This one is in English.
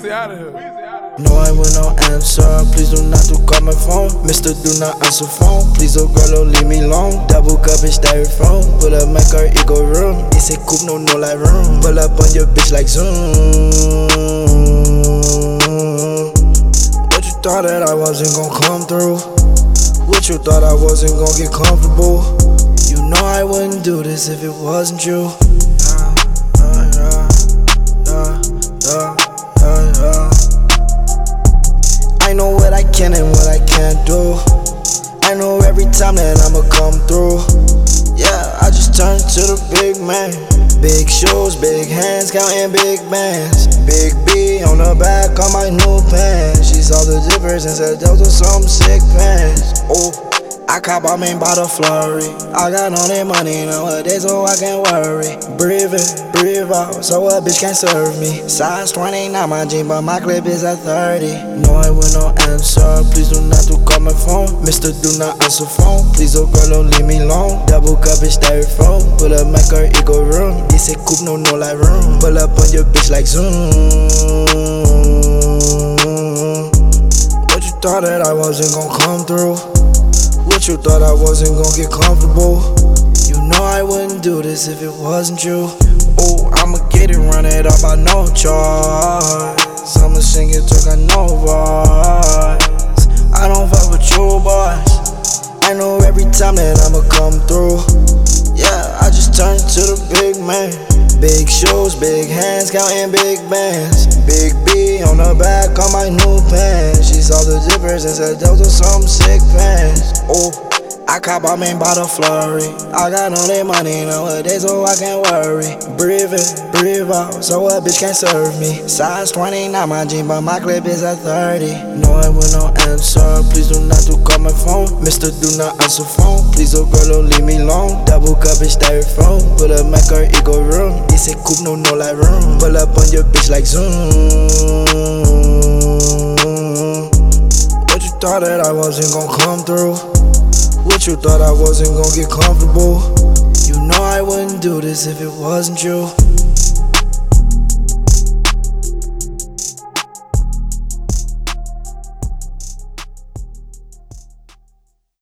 Weezy out of here. No, I will not answer. Please do not to call my phone. Mister, do not answer phone. Please, oh girl, don't leave me alone. Double cup is styrofoam. Pull up my car, it go room. It's a coupe, no like room. Pull up on your bitch like zoom. What you thought that I wasn't gon' come through? What you thought I wasn't gon' get comfortable? You know I wouldn't do this if it wasn't you. I know what I can and what I can't do. I know every time that I'ma come through. Yeah, I just turned to the big man. Big shoes, big hands, counting big bands. Big B on the back of my new pants. She saw the zippers and said those are some sick pants. Oh, I cop my main bottle flurry. I got all that money nowadays, so I can't worry. Breathe in, breathe out, so a bitch can't serve me. Size 20, not my jean, but my clip is at 30. No, I will not answer. Please do not to call my phone. Mister, do not answer phone. Please, oh girl, don't leave me alone. Double cup is styrofoam. Pull up my car, it go room. It's a coupe, no like room. Pull up on your bitch like zoom. What you thought that I wasn't gon' come through? What you thought I wasn't gon' get comfortable? You know I wouldn't do this if it wasn't you. Oh, I'ma get it, run it up, I no choice. I'ma sing it, talk, I no voice. I don't fuck with you, boys. I know every time that I'ma come through. Yeah, I just turned to the big man. Big shoes, big hands, counting big bands. Big B on the back of my new pants. She saw the zippers and said those are some sick pants. Oh, I cop my main bottle flurry. I got all that money nowadays, so I can't worry. Breathe in, breathe out, so a bitch can't serve me. Size 20, not my jean, but my clip is at 30. No, I will not answer. Please do not to call my phone. Mister, do not answer phone. Please, oh girl, don't leave me alone. Double cup is styrofoam. Pull up my car, it go room. It's a coupe, no like room. Pull up on your bitch like zoom. What you thought that I wasn't gon' come through? What you thought I wasn't gon' get comfortable? You know I wouldn't do this if it wasn't you.